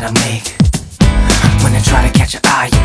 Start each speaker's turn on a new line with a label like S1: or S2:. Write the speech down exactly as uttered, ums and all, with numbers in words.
S1: gotta make. When I try to catch your eye,